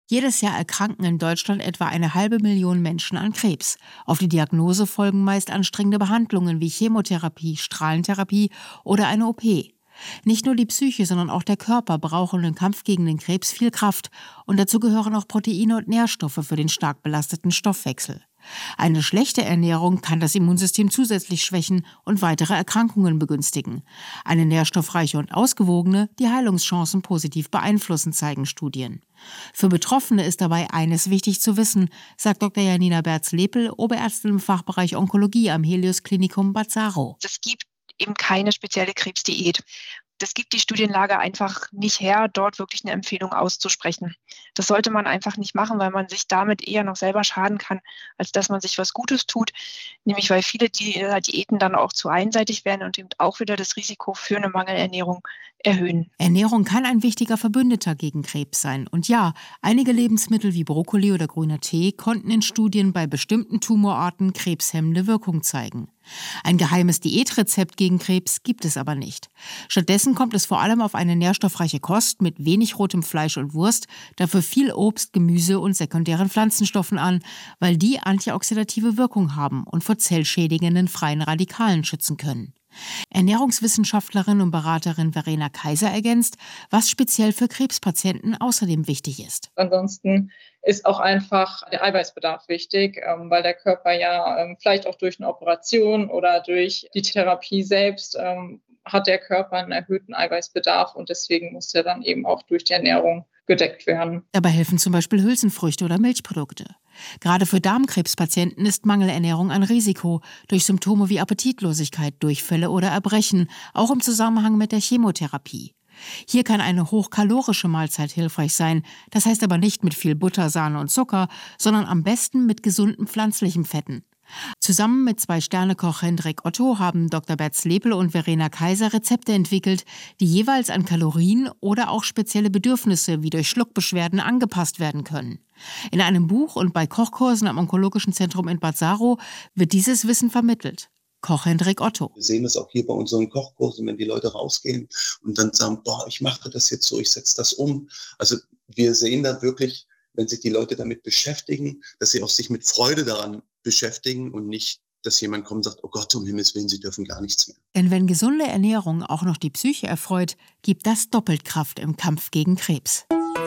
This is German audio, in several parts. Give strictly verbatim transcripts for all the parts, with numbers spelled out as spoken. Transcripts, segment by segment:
Jedes Jahr erkranken in Deutschland etwa eine halbe Million Menschen an Krebs. Auf die Diagnose folgen meist anstrengende Behandlungen wie Chemotherapie, Strahlentherapie oder eine O P. Nicht nur die Psyche, sondern auch der Körper brauchen im Kampf gegen den Krebs viel Kraft. Und dazu gehören auch Proteine und Nährstoffe für den stark belasteten Stoffwechsel. Eine schlechte Ernährung kann das Immunsystem zusätzlich schwächen und weitere Erkrankungen begünstigen. Eine nährstoffreiche und ausgewogene die Heilungschancen positiv beeinflussen, zeigen Studien. Für Betroffene ist dabei eines wichtig zu wissen, sagt Doktor Janina Berz-Lepel, Oberärztin im Fachbereich Onkologie am Helios Klinikum Bad Saro. Es gibt eben keine spezielle Krebsdiät. Das gibt die Studienlage einfach nicht her, dort wirklich eine Empfehlung auszusprechen. Das sollte man einfach nicht machen, weil man sich damit eher noch selber schaden kann, als dass man sich was Gutes tut. Nämlich weil viele Diäten dann auch zu einseitig werden und eben auch wieder das Risiko für eine Mangelernährung erhöhen. Ernährung kann ein wichtiger Verbündeter gegen Krebs sein. Und ja, einige Lebensmittel wie Brokkoli oder grüner Tee konnten in Studien bei bestimmten Tumorarten krebshemmende Wirkung zeigen. Ein geheimes Diätrezept gegen Krebs gibt es aber nicht. Stattdessen kommt es vor allem auf eine nährstoffreiche Kost mit wenig rotem Fleisch und Wurst, dafür viel Obst, Gemüse und sekundären Pflanzenstoffen an, weil die antioxidative Wirkung haben und vor zellschädigenden freien Radikalen schützen können. Ernährungswissenschaftlerin und Beraterin Verena Kaiser ergänzt, was speziell für Krebspatienten außerdem wichtig ist. Ansonsten ist auch einfach der Eiweißbedarf wichtig, weil der Körper ja vielleicht auch durch eine Operation oder durch die Therapie selbst hat der Körper einen erhöhten Eiweißbedarf und deswegen muss der dann eben auch durch die Ernährung gedeckt werden. Dabei helfen zum Beispiel Hülsenfrüchte oder Milchprodukte. Gerade für Darmkrebspatienten ist Mangelernährung ein Risiko durch Symptome wie Appetitlosigkeit, Durchfälle oder Erbrechen, auch im Zusammenhang mit der Chemotherapie. Hier kann eine hochkalorische Mahlzeit hilfreich sein, das heißt aber nicht mit viel Butter, Sahne und Zucker, sondern am besten mit gesunden pflanzlichen Fetten. Zusammen mit Zwei-Sterne-Koch Hendrik Otto haben Doktor Berz-Lepel und Verena Kaiser Rezepte entwickelt, die jeweils an Kalorien oder auch spezielle Bedürfnisse wie durch Schluckbeschwerden angepasst werden können. In einem Buch und bei Kochkursen am Onkologischen Zentrum in Bad Saro wird dieses Wissen vermittelt. Koch Hendrik Otto. Wir sehen das auch hier bei unseren Kochkursen, wenn die Leute rausgehen und dann sagen, boah, ich mache das jetzt so, ich setze das um. Also wir sehen da wirklich, wenn sich die Leute damit beschäftigen, dass sie auch sich mit Freude daran beschäftigen und nicht, dass jemand kommt und sagt, oh Gott, um Himmels Willen, sie dürfen gar nichts mehr. Denn wenn gesunde Ernährung auch noch die Psyche erfreut, gibt das doppelt Kraft im Kampf gegen Krebs.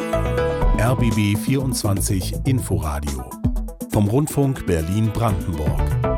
R B B vierundzwanzig Inforadio vom Rundfunk Berlin-Brandenburg.